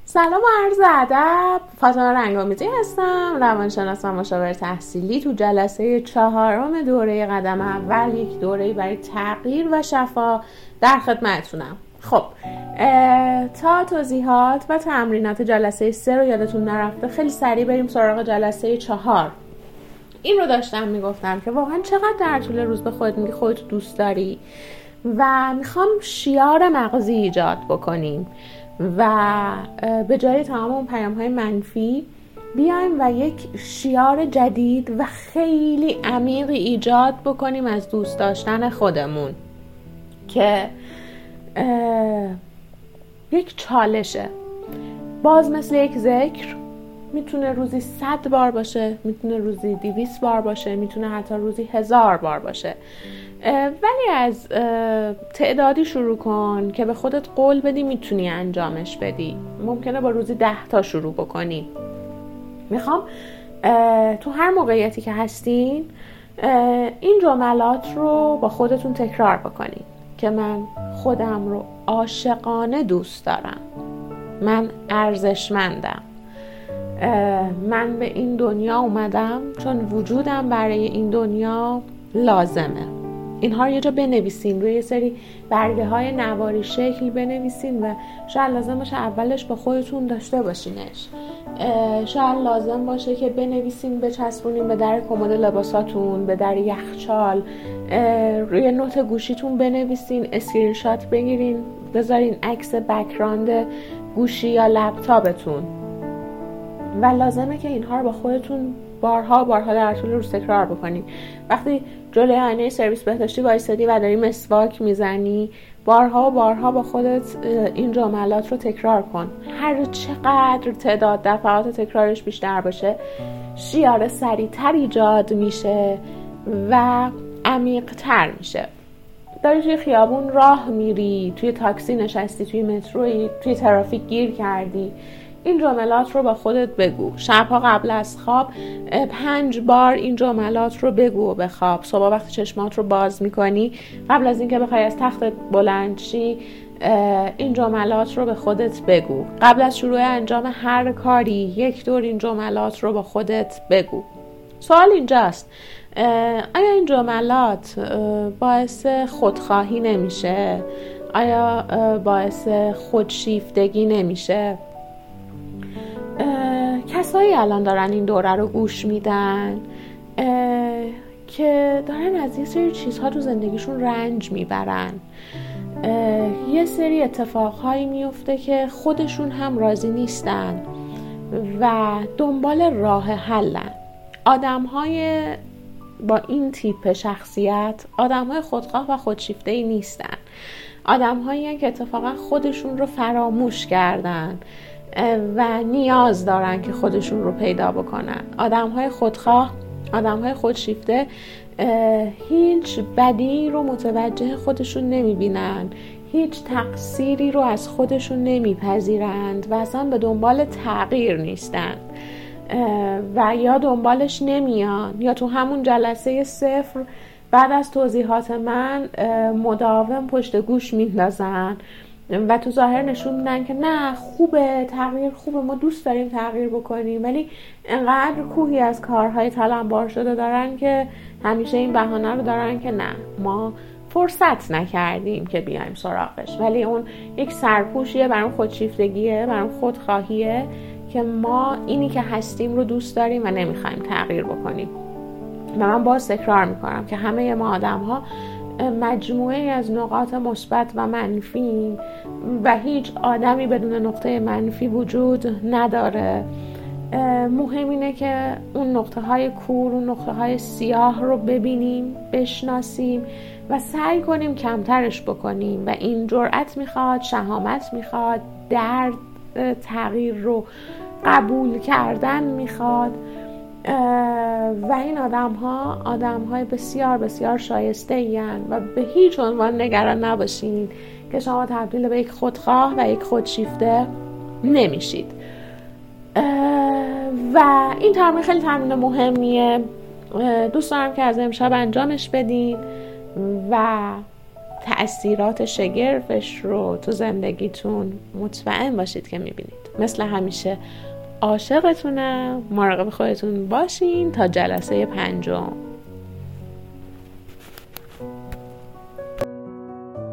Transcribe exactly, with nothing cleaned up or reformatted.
سلام و عرض ادب. فاطمه رنگ‌آمیزی هستم، روانشناس و مشاور تحصیلی. تو جلسه چهارم دوره قدم اول، یک دوره برای تغییر و شفا، در خدمتتونم. خب تا توضیحات و تمرینات جلسه سه رو یادتون نرفته، خیلی سریع بریم سراغ جلسه چهار. این رو داشتم میگفتم که واقعا چقدر در طول روز به خودت میگی خودت دوست داری و میخوام شیار مغزی ایجاد بکنیم و به جای تمام اون پیام‌های منفی بیایم و یک شیار جدید و خیلی عمیق ایجاد بکنیم از دوست داشتن خودمون که یک چالشه. باز مثل یک ذکر میتونه روزی صد بار باشه، میتونه روزی دویست بار باشه، میتونه حتی روزی هزار بار باشه، ولی از تعدادی شروع کن که به خودت قول بدی میتونی انجامش بدی. ممکنه با روزی ده تا شروع بکنی. میخوام تو هر موقعیتی که هستین این جملات رو با خودتون تکرار بکنین که من خودم رو عاشقانه دوست دارم، من ارزشمندم، من به این دنیا اومدم چون وجودم برای این دنیا لازمه. اینها رو یه جا بنویسین، روی یه سری برگه های نواری شکل بنویسین و شاید لازم باشه اولش با خودتون داشته باشینش، شاید لازم باشه که بنویسین بچسبونین به در کمد لباساتون، به در یخچال، روی نوت گوشیتون بنویسین، اسکرین شات بگیرین بذارین عکس بک‌گراند گوشی یا لپتاپتون و لازمه که اینها رو با خودتون بارها بارها در طول روز تکرار بکنی. وقتی جلوی آینه سرویس بهداشتی وایسادی و داری مسواک میزنی، بارها و بارها با خودت این جملات رو تکرار کن. هر چقدر تعداد دفعات تکرارش بیشتر باشه، شیار سریعتر ایجاد میشه و عمیق‌تر میشه. داری توی خیابون راه میری، توی تاکسی نشستی، توی متروی، توی ترافیک گیر کردی، این جملات رو با خودت بگو. شبها قبل از خواب پنج بار این جملات رو بگو و بخواب. صبح وقتی چشمات رو باز میکنی، قبل از اینکه بخوای از تختت بلند شی، این جملات رو به خودت بگو. قبل از شروع انجام هر کاری یک دور این جملات رو با خودت بگو. سوال اینجاست، آیا این جملات باعث خودخواهی نمیشه؟ آیا باعث خودشیفتگی نمیشه؟ کسایی الان دارن این دوره رو گوش میدن که دارن از یه سری چیزها تو زندگیشون رنج میبرن، یه سری اتفاقهایی میفته که خودشون هم راضی نیستن و دنبال راه حلن. آدم‌های با این تیپ شخصیت آدم‌های خودخواه و خودشیفته‌ای نیستن. آدم‌هایی که اتفاقا خودشون رو فراموش کردن و نیاز دارن که خودشون رو پیدا بکنن. آدم‌های خودخواه، آدم‌های خودشیفته هیچ بدی رو متوجه خودشون نمی‌بینن، هیچ تقصیری رو از خودشون نمیپذیرند و اصلا به دنبال تغییر نیستن و یا دنبالش نمیان یا تو همون جلسه صفر بعد از توضیحات من مداوم پشت گوش میندازن و تو ظاهر نشون میدن که نه خوبه، تغییر خوبه، ما دوست داریم تغییر بکنیم، ولی انقدر کوهی از کارهای تلمبار شده دارن که همیشه این بهانه رو دارن که نه ما فرصت نکردیم که بیایم سراغش. ولی اون یک سرپوشیه، برام خودشیفتگیه، برام خودخواهیه که ما اینی که هستیم رو دوست داریم و نمیخوایم تغییر بکنیم. و من باز تکرار میکنم که همه ما آدم ها مجموعه از نقاط مثبت و منفی و هیچ آدمی بدون نقطه منفی وجود نداره. مهم اینه که اون نقطه های کور، اون نقطه های سیاه رو ببینیم، بشناسیم و سعی کنیم کمترش بکنیم و این جرأت میخواد، شهامت میخواد، درد تغییر رو قبول کردن میخواد و این آدم ها آدم های بسیار بسیار شایسته این و به هیچ عنوان نگران نباشین که شما تبدیل به یک خودخواه و یک خودشیفته نمیشید. و این تمرین خیلی تمرین مهمیه، دوست دارم که از امشب انجامش بدین و تأثیرات شگرفش رو تو زندگیتون مطمئن باشید که میبینید. مثل همیشه عاشقتونم. مراقب خودتون باشین تا جلسه پنجم.